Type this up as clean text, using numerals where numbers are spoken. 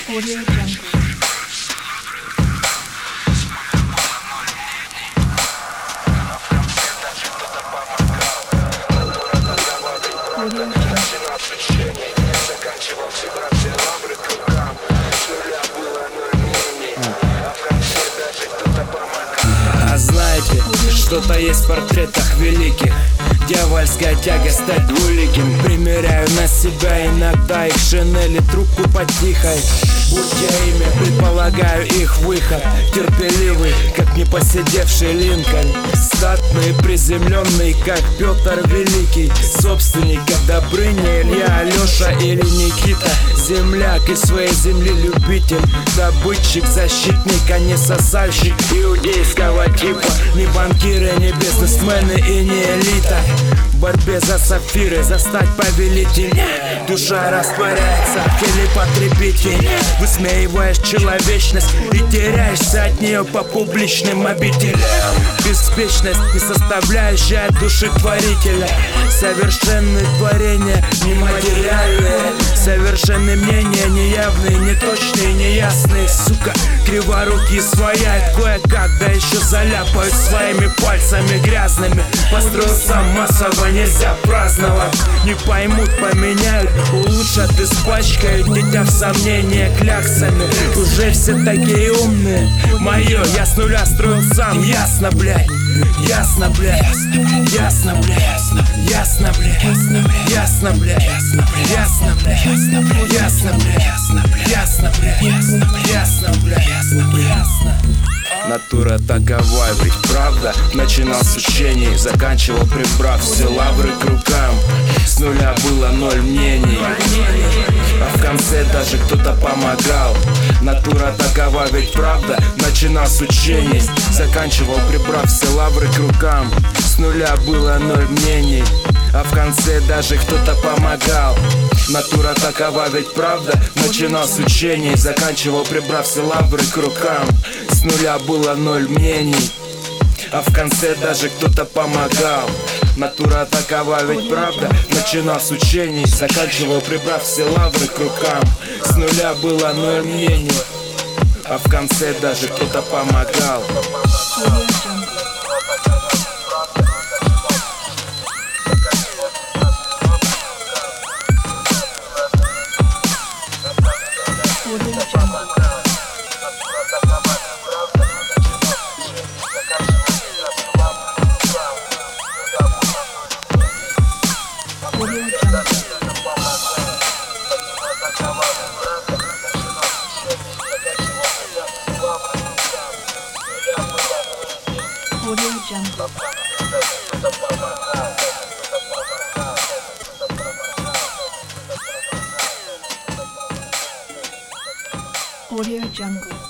Audio Jungle. А знаете, что-то есть в портретах великих. Дьявольская тяга стать двуликим. Примеряю на себя иногда их шинели, трубку потихой. Будьте ими, предполагаю их выход. Терпеливый, как непоседевший Линкольн. Статный, приземленный, как Петр Великий. Собственник, как Добрыня, Илья, Алеша или Никита. Земляк из своей земли любитель. Добытчик, защитник, а не сосальщик иудейского типа. Не банкиры, не бизнесмены и не элита. В борьбе за сапфиры, за стать повелителем. Душа растворяется в теле потребителя. Высмеиваешь человечность и теряешься от нее по публичным обителям. Беспечность, не составляющая души творителя. Совершенные творения, нематериальные. Совершенные мнения, неявные, неточные, неясные. Сука, криворукие свояют кое-как, да еще заляпают своими пальцами грязными. Построил сам, массово нельзя праздновать. Не поймут, поменяют, улучшат, испачкают, дитя в сомнения кляксами. Уже все такие умные. Мое, я с нуля строил сам, ясно, блядь. Ясно, блядь. Ясно, блядь. Ясно, блядь. Ясно, блядь. Ясно, блядь. Ясно, блядь. Ясно, блядь. Ясно, блядь. Ясно, блядь. Натура такова, ведь правда. Начинал с учений, заканчивал, прибрав все лавры к рукам. С нуля было 0 мнений, а в конце даже кто-то помогал. Натура такова, ведь правда. Начинал с учений, заканчивал, прибрав все лавры к рукам. С нуля было 0 мнений, а в конце даже кто-то помогал. Натура такова, ведь правда. Начинал с учений, заканчивал, прибрав все лавры к рукам. С нуля было 0 мнений, а в конце даже кто-то помогал. Натура такова, ведь правда. Начинал с учений, заканчивал, прибрав все лавры к рукам. С нуля было 0 мнений, а в конце даже кто-то помогал. Audio Jungle. Audio Jungle.